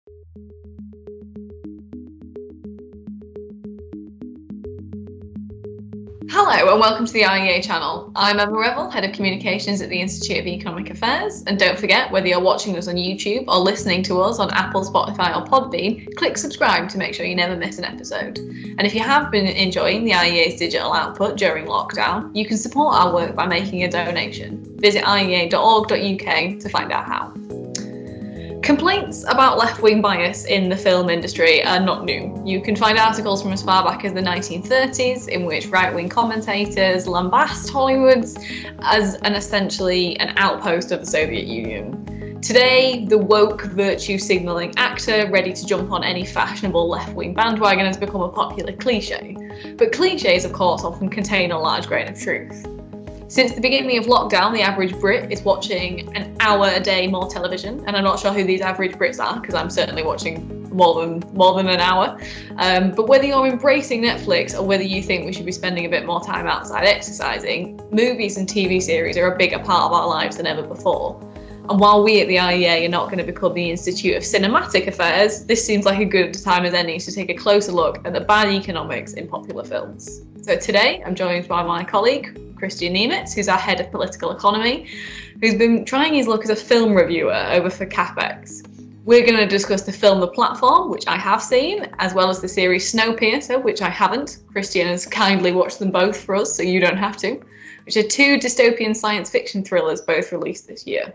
Hello and welcome to the IEA channel. I'm Emma Revel, Head of Communications at the Institute of Economic Affairs, and don't forget, whether you're watching us on YouTube or listening to us on Apple, Spotify or Podbean, click subscribe to make sure you never miss an episode. And if you have been enjoying the IEA's digital output during lockdown, you can support our work by making a donation. Visit iea.org.uk to find out how. Complaints about left-wing bias in the film industry are not new. You can find articles from as far back as the 1930s in which right-wing commentators lambast Hollywood as essentially an outpost of the Soviet Union. Today, the woke virtue-signalling actor ready to jump on any fashionable left-wing bandwagon has become a popular cliche. But cliches, of course, often contain a large grain of truth. Since the beginning of lockdown, the average Brit is watching an hour a day more television, and I'm not sure who these average Brits are because I'm certainly watching more than an hour. But whether you're embracing Netflix or whether you think we should be spending a bit more time outside exercising, movies and TV series are a bigger part of our lives than ever before. And while we at the IEA are not going to become the Institute of Cinematic Affairs, this seems like a good time as any to take a closer look at the bad economics in popular films. So today I'm joined by my colleague, Christian Niemitz, who's our Head of Political Economy, who's been trying his luck as a film reviewer over for CapX. We're going to discuss the film The Platform, which I have seen, as well as the series Snowpiercer, which I haven't. Christian has kindly watched them both for us, so you don't have to, which are two dystopian science fiction thrillers both released this year.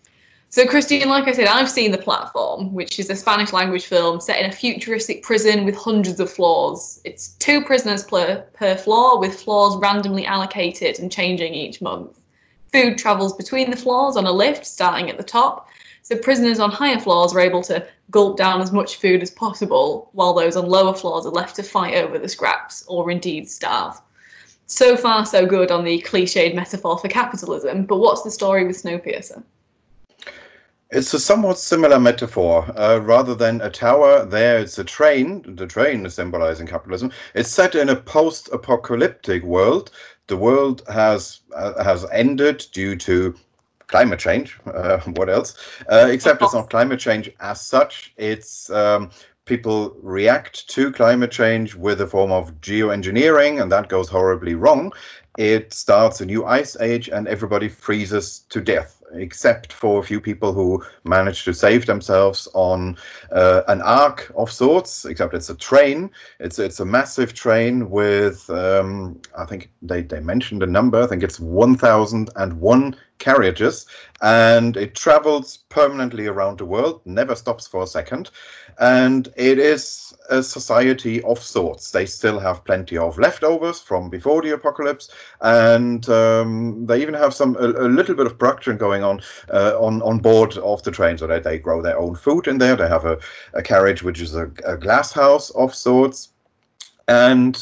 So Christian, like I said, I've seen The Platform, which is a Spanish language film set in a futuristic prison with hundreds of floors. It's 2 prisoners per floor, with floors randomly allocated and changing each month. Food travels between the floors on a lift starting at the top, so prisoners on higher floors are able to gulp down as much food as possible, while those on lower floors are left to fight over the scraps, or indeed starve. So far so good on the cliched metaphor for capitalism, but what's the story with Snowpiercer? It's a somewhat similar metaphor. Rather than a tower, there it's a train. The train is symbolizing capitalism. It's set in a post-apocalyptic world. The world has ended due to climate change. What else? Except it's not climate change as such. It's people react to climate change with a form of geoengineering, and that goes horribly wrong. It starts a new ice age, and everybody freezes to death, except for a few people who manage to save themselves on an ark of sorts, except it's a train. It's a massive train with, I think they mentioned a number, I think it's 1,001 carriages, and it travels permanently around the world, never stops for a second, and it is a society of sorts. They still have plenty of leftovers from before the apocalypse, and they even have a little bit of production going on board of the train, so that they grow their own food in there. They have a carriage which is a glass house of sorts, and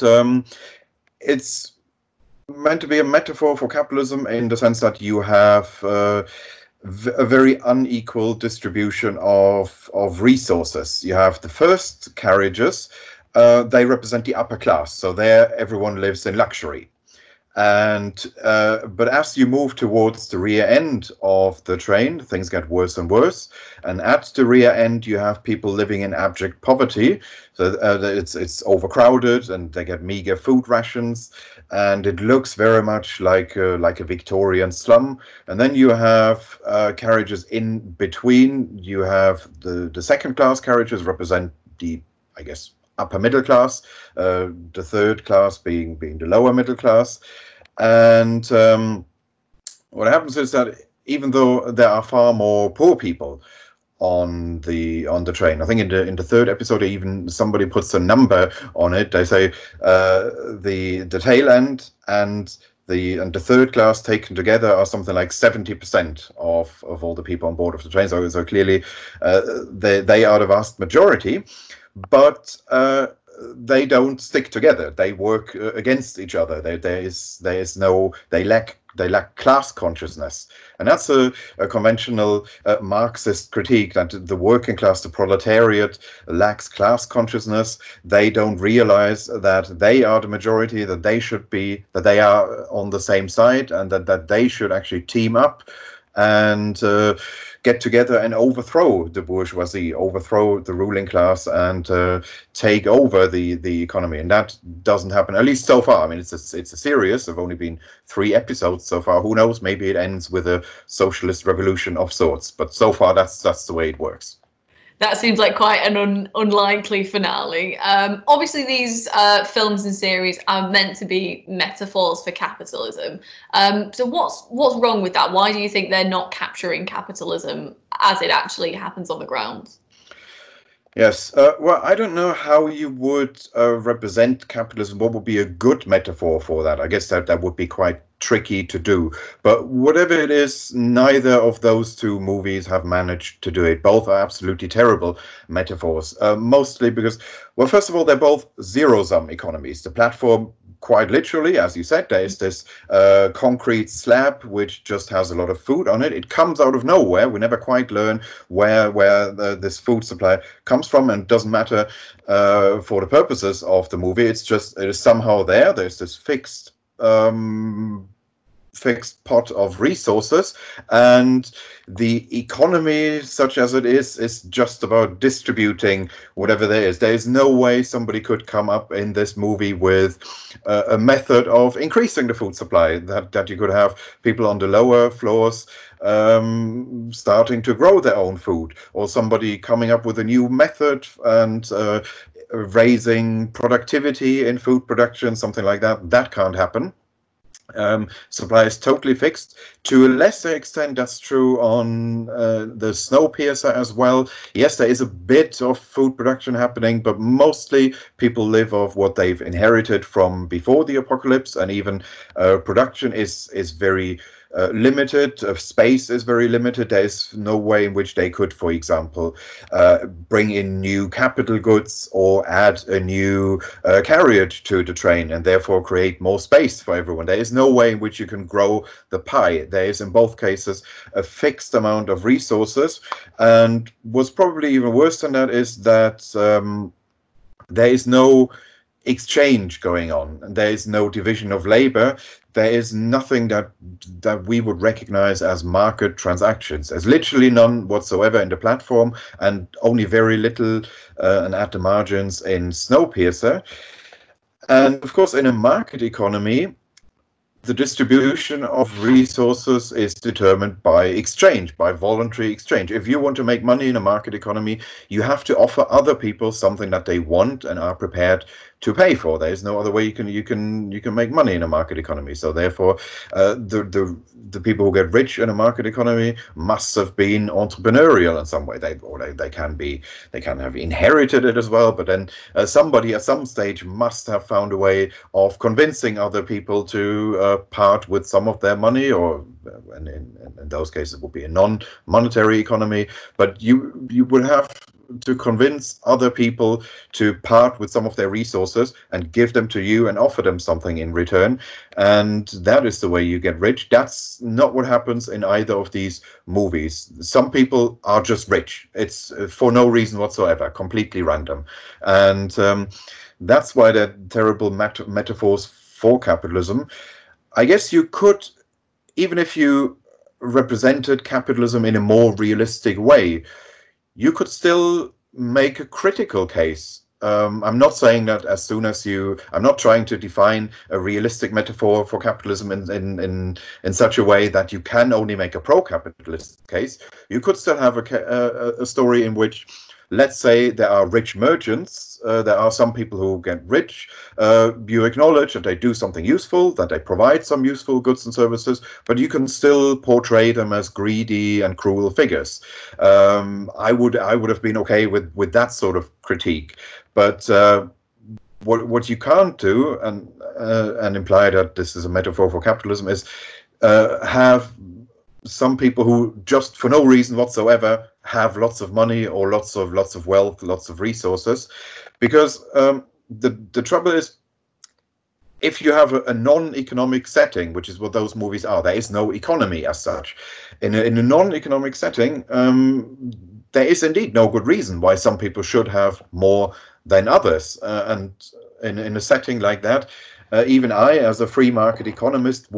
it's meant to be a metaphor for capitalism in the sense that you have a very unequal distribution of resources. You have the first carriages, they represent the upper class, so there everyone lives in luxury. And but as you move towards the rear end of the train, things get worse and worse. And at the rear end, you have people living in abject poverty. So it's overcrowded, and they get meager food rations, and it looks very much like a Victorian slum. And then you have carriages in between. You have the second class carriages represent the, I guess, upper middle class, the third class being the lower middle class. And what happens is that even though there are far more poor people on the train, I think in the third episode even somebody puts a number on it. They say the tail end and the third class taken together are something like 70% of all the people on board of the train. So clearly they are the vast majority, but they don't stick together. They work against each other. They lack class consciousness, and that's a conventional Marxist critique, that the working class, the proletariat, lacks class consciousness. They don't realize that they are the majority, that they are on the same side, and that they should actually team up and get together and overthrow the bourgeoisie, overthrow the ruling class, and take over the economy. And that doesn't happen, at least so far. I mean, it's a series. There've only been 3 episodes so far. Who knows? Maybe it ends with a socialist revolution of sorts. But so far, that's the way it works. That seems like quite an unlikely finale. Obviously, these films and series are meant to be metaphors for capitalism. So what's wrong with that? Why do you think they're not capturing capitalism as it actually happens on the ground? Yes, well, I don't know how you would represent capitalism. What would be a good metaphor for that? I guess that would be quite tricky to do. But whatever it is, neither of those 2 movies have managed to do it. Both are absolutely terrible metaphors, mostly because, well, first of all, they're both zero-sum economies. The platform, quite literally, as you said, there is this concrete slab which just has a lot of food on it. It comes out of nowhere. We never quite learn where this food supply comes from, and it doesn't matter for the purposes of the movie. It is somehow there. There's this fixed pot of resources, and the economy, such as it is just about distributing whatever there is. There is no way somebody could come up in this movie with a method of increasing the food supply, that you could have people on the lower floors starting to grow their own food, or somebody coming up with a new method and raising productivity in food production, something like that. That can't happen. Supply is totally fixed. To a lesser extent, that's true on the Snowpiercer as well. Yes, there is a bit of food production happening, but mostly people live off what they've inherited from before the apocalypse, and even production is very limited. Space is very limited. There is no way in which they could, for example, bring in new capital goods or add a new carriage to the train and therefore create more space for everyone. There is no way in which you can grow the pie. There is, in both cases, a fixed amount of resources. And what's probably even worse than that is that there is no exchange going on. There is no division of labor. There is nothing that we would recognize as market transactions. There's literally none whatsoever in the platform, and only very little and at the margins in Snowpiercer. And of course, in a market economy, the distribution of resources is determined by exchange, by voluntary exchange. If you want to make money in a market economy, you have to offer other people something that they want and are prepared to pay for. There is no other way you can make money in a market economy. So therefore, the people who get rich in a market economy must have been entrepreneurial in some way. They can have inherited it as well. But then somebody at some stage must have found a way of convincing other people to part with some of their money, or in those cases it would be a non-monetary economy. But you would have to convince other people to part with some of their resources and give them to you and offer them something in return. And that is the way you get rich. That's not what happens in either of these movies. Some people are just rich. It's for no reason whatsoever, completely random. And that's why they're terrible metaphors for capitalism. I guess you could, even if you represented capitalism in a more realistic way, you could still make a critical case. I'm not saying that as soon as I'm not trying to define a realistic metaphor for capitalism in such a way that you can only make a pro-capitalist case. You could still have a story in which, let's say, there are rich merchants. There are some people who get rich. You acknowledge that they do something useful, that they provide some useful goods and services, but you can still portray them as greedy and cruel figures. I would have been okay with that sort of critique. But what you can't do, and imply that this is a metaphor for capitalism, is have some people who just for no reason whatsoever have lots of money or lots of wealth, lots of resources, because the trouble is, if you have a non-economic setting, which is what those movies are, there is no economy as such. In a non-economic setting, there is indeed no good reason why some people should have more than others. And in a setting like that, Even I, as a free market economist,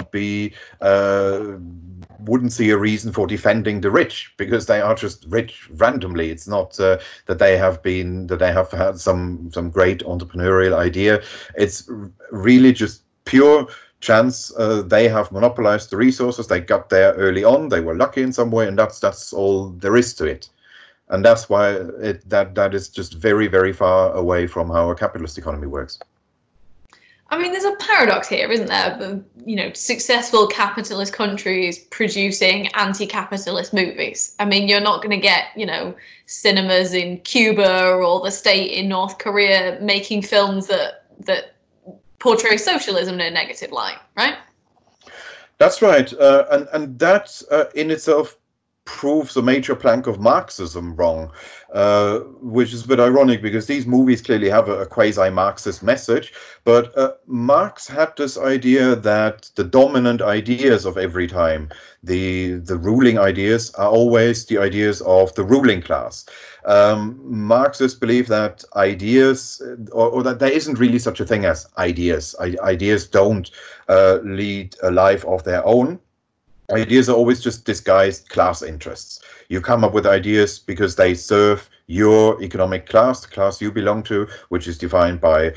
wouldn't see a reason for defending the rich, because they are just rich randomly. It's not that they have had some great entrepreneurial idea. It's really just pure chance. They have monopolized the resources. They got there early on. They were lucky in some way, and that's all there is to it. And that's why that is just very, very far away from how a capitalist economy works. I mean, there's a paradox here, isn't there? Successful capitalist countries producing anti-capitalist movies. I mean, you're not going to get, cinemas in Cuba or the state in North Korea making films that portray socialism in a negative light, right? That's right, and that in itself proves a major plank of Marxism wrong, which is a bit ironic, because these movies clearly have a quasi-Marxist message. But Marx had this idea that the dominant ideas of every time, the ruling ideas, are always the ideas of the ruling class. Marxists believe that ideas, or that there isn't really such a thing as ideas. Ideas don't lead a life of their own. Ideas are always just disguised class interests. You come up with ideas because they serve your economic class, the class you belong to, which is defined by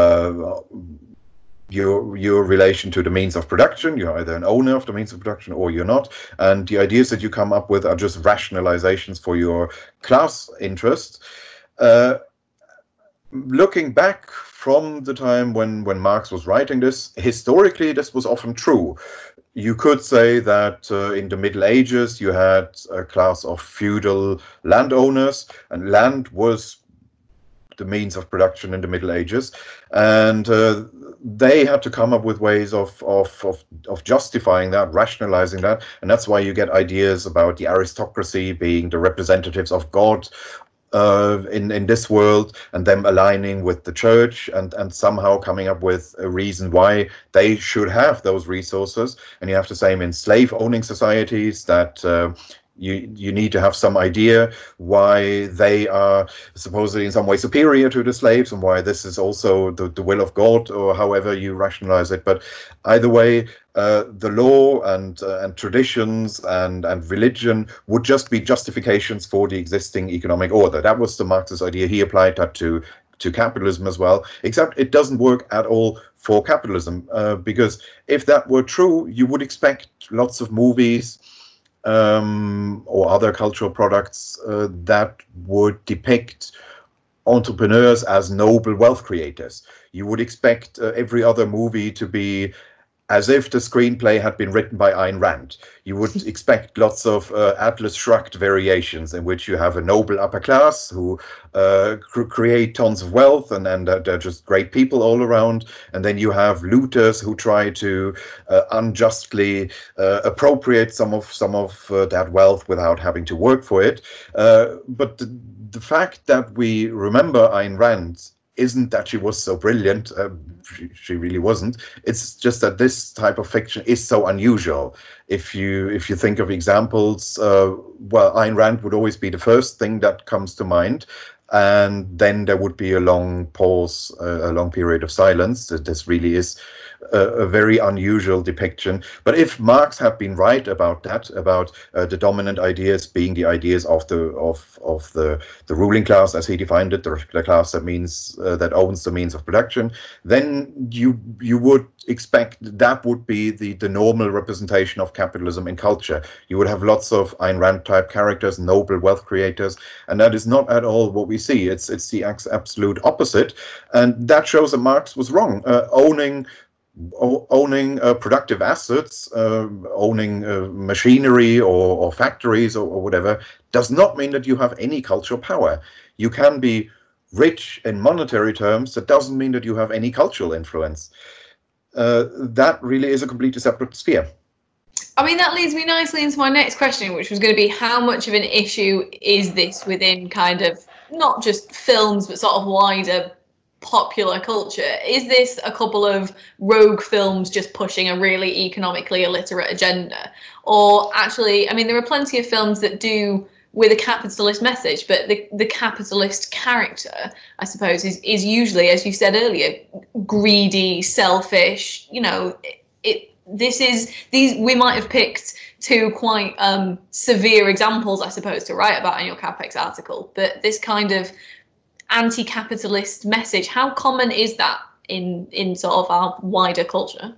your relation to the means of production. You're either an owner of the means of production or you're not. And the ideas that you come up with are just rationalizations for your class interests. Looking back from the time when Marx was writing this, historically, this was often true. You could say that in the Middle Ages, you had a class of feudal landowners, and land was the means of production in the Middle Ages. And they had to come up with ways of justifying that, rationalizing that. And that's why you get ideas about the aristocracy being the representatives of God in this world, and them aligning with the church, and somehow coming up with a reason why they should have those resources. And you have the same in slave owning societies, that you need to have some idea why they are supposedly in some way superior to the slaves, and why this is also the will of God, or however you rationalize it. But either way, the law and traditions and religion would just be justifications for the existing economic order. That was the Marxist idea. He applied that to capitalism as well, except it doesn't work at all for capitalism, because if that were true, you would expect lots of movies or other cultural products that would depict entrepreneurs as noble wealth creators. You would expect every other movie to be as if the screenplay had been written by Ayn Rand. You would expect lots of Atlas Shrugged variations, in which you have a noble upper class who create tons of wealth, and they're just great people all around. And then you have looters who try to unjustly appropriate some of that wealth without having to work for it. But the fact that we remember Ayn Rand isn't that she was so brilliant. She really wasn't. It's just that this type of fiction is so unusual. If you think of examples, well, Ayn Rand would always be the first thing that comes to mind, and then there would be a long pause, a long period of silence. This really is a very unusual depiction. But if Marx had been right about that, about the dominant ideas being the ideas of the ruling class, as he defined it, the class that means that owns the means of production, then you would expect that would be the normal representation of capitalism in culture. You would have lots of Ayn Rand type characters, noble wealth creators, and that is not at all what we see. It's the absolute opposite, and that shows that Marx was wrong. Owning productive assets, owning machinery or factories or whatever, does not mean that you have any cultural power. You can be rich in monetary terms. That doesn't mean that you have any cultural influence. That really is a completely separate sphere. I mean, that leads me nicely into my next question, which was going to be, how much of an issue is this within kind of not just films, but sort of wider popular culture? Is this a couple of rogue films just pushing a really economically illiterate agenda? Or actually, I mean, there are plenty of films that do with a capitalist message, but the capitalist character, I suppose, is usually, as you said earlier, greedy, selfish. You know, we might have picked two quite severe examples, I suppose, to write about in your CapX article, but this kind of anti-capitalist message, how common is that in sort of our wider culture?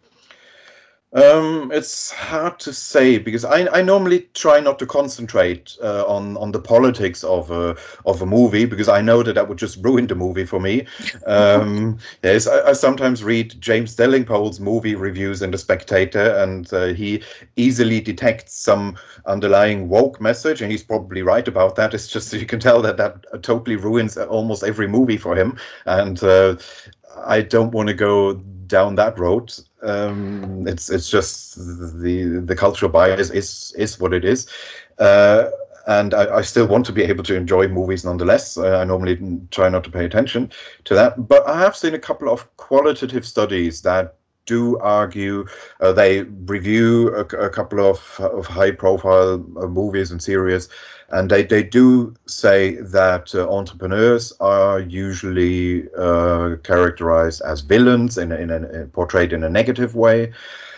It's hard to say, because I normally try not to concentrate on the politics of a movie, because I know that would just ruin the movie for me. Yes, I sometimes read James Delingpole's movie reviews in The Spectator, and he easily detects some underlying woke message, and he's probably right about that. It's just you can tell that totally ruins almost every movie for him, and I don't want to go down that road. It's just the cultural bias is what it is, and I still want to be able to enjoy movies nonetheless. I normally try not to pay attention to that, but I have seen a couple of qualitative studies that do argue. They review a couple of high-profile movies and series, and they do say that entrepreneurs are usually characterized as villains, portrayed in a negative way,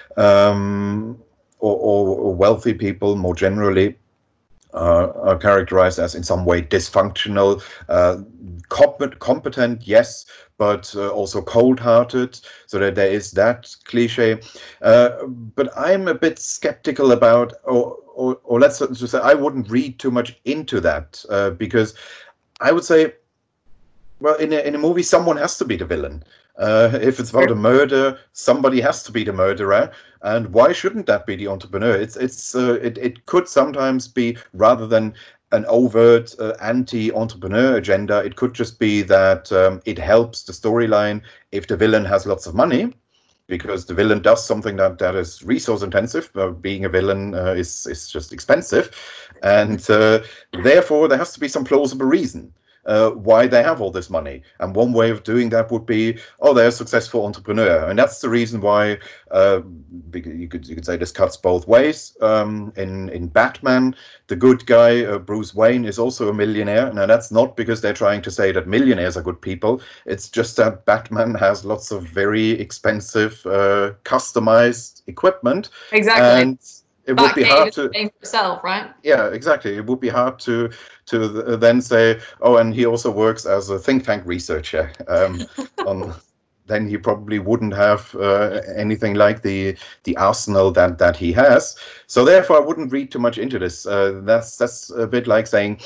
or wealthy people more generally are characterized as in some way dysfunctional, competent, yes, but also cold-hearted, so that there is that cliche. But I'm a bit skeptical about, or let's just say, I wouldn't read too much into that, because I would say, well, in a movie, someone has to be the villain. If it's about a murder, somebody has to be the murderer, and why shouldn't that be the entrepreneur? It could sometimes be, rather than an overt anti-entrepreneur agenda, it could just be that it helps the storyline if the villain has lots of money, because the villain does something that is resource intensive. Being a villain is just expensive, and therefore there has to be some plausible reason why they have all this money. And one way of doing that would be, oh, they're a successful entrepreneur, and that's the reason why you could say this cuts both ways. In Batman, the good guy Bruce Wayne is also a millionaire. Now that's not because they're trying to say that millionaires are good people. It's just that Batman has lots of very expensive customized equipment. Exactly. And it would be hard to itself, right? Yeah, exactly. It would be hard to then say, oh, and he also works as a think tank researcher. Then he probably wouldn't have anything like the arsenal that he has. So therefore, I wouldn't read too much into this. That's a bit like saying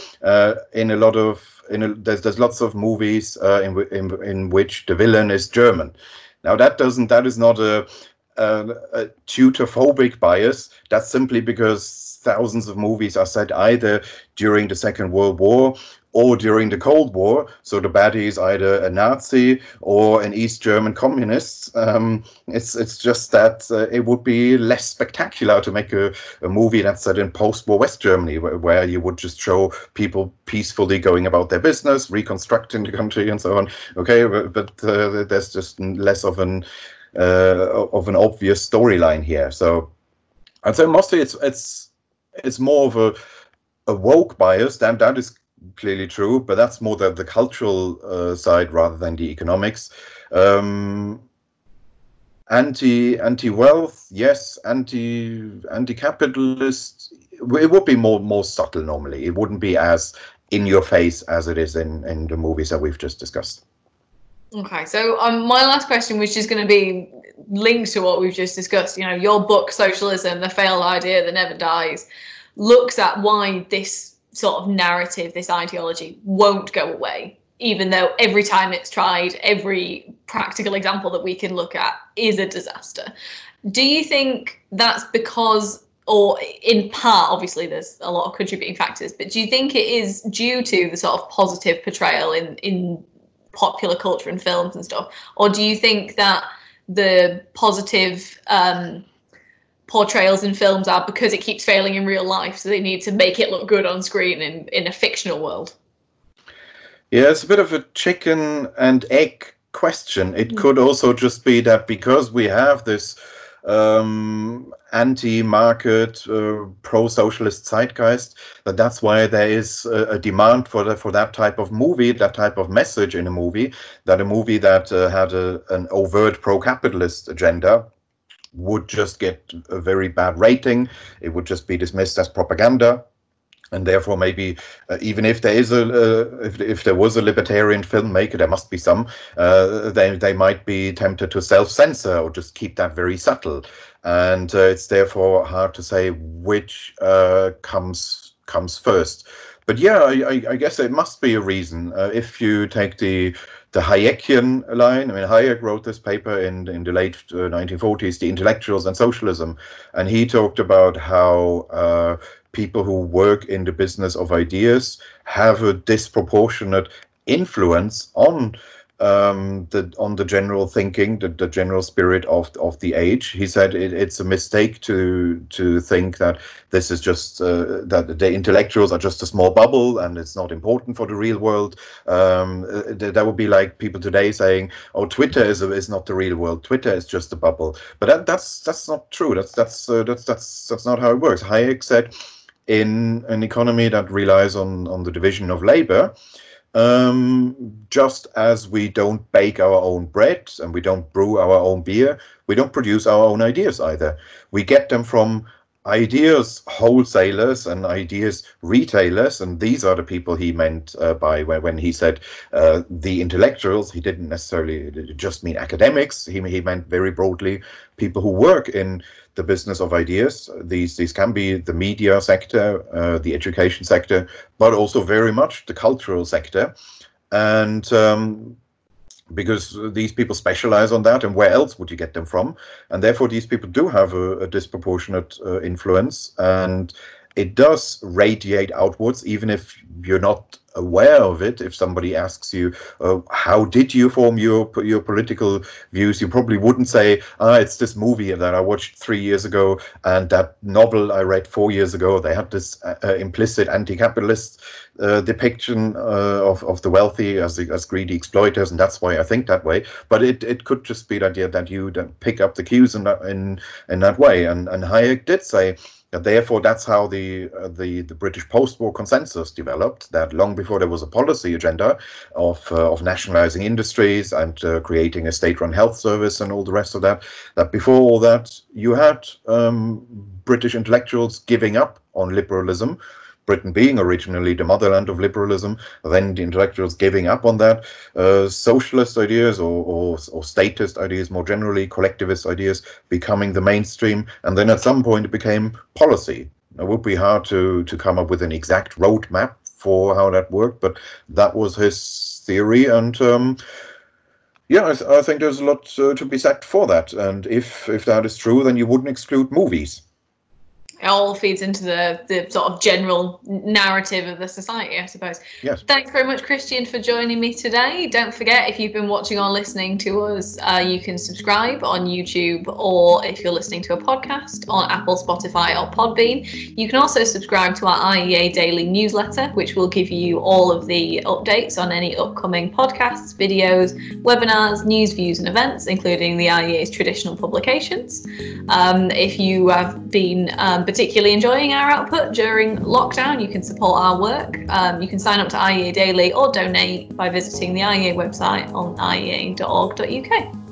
there's lots of movies in which the villain is German. Now that is not a tutor-phobic bias. That's simply because thousands of movies are set either during the Second World War or during the Cold War. So the baddie is either a Nazi or an East German communist. It's just that it would be less spectacular to make a movie that's set in post-war West Germany, where you would just show people peacefully going about their business, reconstructing the country, and so on. Okay, but there's just less of an obvious storyline here. So I'd say mostly it's more of a woke bias. That is clearly true, but that's more the cultural side rather than the economics. Anti-wealth, yes. Anti-capitalist, it would be more subtle normally. It wouldn't be as in your face as it is in the movies that we've just discussed. Okay, so my last question was just going to be linked to what we've just discussed. You know, your book, Socialism, the Failed Idea That Never Dies, looks at why this sort of narrative, this ideology, won't go away, even though every time it's tried, every practical example that we can look at is a disaster. Do you think that's because, or in part, obviously there's a lot of contributing factors, but do you think it is due to the sort of positive portrayal in popular culture and films and stuff, or do you think that the positive portrayals in films are because it keeps failing in real life, so they need to make it look good on screen in a fictional world? Yeah, it's a bit of a chicken and egg question. It could also just be that because we have this anti-market, pro-socialist zeitgeist. That's why there is a demand for that type of movie, that type of message in a movie. That a movie that had an overt pro-capitalist agenda would just get a very bad rating. It would just be dismissed as propaganda. And therefore, maybe even if there is if there was a libertarian filmmaker, there must be some. They might be tempted to self-censor or just keep that very subtle. And it's therefore hard to say which comes first. But yeah, I guess it must be a reason. If you take the Hayekian line, I mean, Hayek wrote this paper in the late 1940s, The Intellectuals and Socialism, and he talked about how people who work in the business of ideas have a disproportionate influence on the general thinking, the general spirit of the age. He said it's a mistake to think that this is just that the intellectuals are just a small bubble and it's not important for the real world. That would be like people today saying, "Oh, Twitter is not the real world. Twitter is just a bubble." But that's not true. That's not how it works. Hayek said, in an economy that relies on the division of labor, just as we don't bake our own bread and we don't brew our own beer, we don't produce our own ideas either. We get them from ideas wholesalers and ideas retailers, and these are the people he meant by when he said the intellectuals. He didn't necessarily just mean academics. He meant very broadly people who work in the business of ideas. These can be the media sector, the education sector, but also very much the cultural sector. And because these people specialize on that, and where else would you get them from? And therefore, these people do have a disproportionate influence, and it does radiate outwards, even if you're not aware of it. If somebody asks you, how did you form your political views, you probably wouldn't say, it's this movie that I watched 3 years ago and that novel I read 4 years ago. They had this implicit anti-capitalist depiction of the wealthy as greedy exploiters, and that's why I think that way. But it could just be the idea that you pick up the cues in that way. And Hayek did say, therefore, that's how the British post-war consensus developed, that long before there was a policy agenda of nationalizing industries and creating a state-run health service and all the rest of that, that before all that, you had British intellectuals giving up on liberalism, Britain being originally the motherland of liberalism, then the intellectuals giving up on that, socialist ideas or statist ideas, more generally collectivist ideas, becoming the mainstream, and then at some point it became policy. It would be hard to come up with an exact roadmap for how that worked, but that was his theory, and yeah, I think there's a lot to be said for that. And if that is true, then you wouldn't exclude movies. It all feeds into the sort of general narrative of the society, I suppose. Yes. Thanks very much, Christian, for joining me today. Don't forget, if you've been watching or listening to us, you can subscribe on YouTube, or if you're listening to a podcast, on Apple, Spotify or Podbean. You can also subscribe to our IEA daily newsletter, which will give you all of the updates on any upcoming podcasts, videos, webinars, news, views and events, including the IEA's traditional publications. If you have been particularly enjoying our output during lockdown, you can support our work. You can sign up to IEA Daily or donate by visiting the IEA website on iea.org.uk.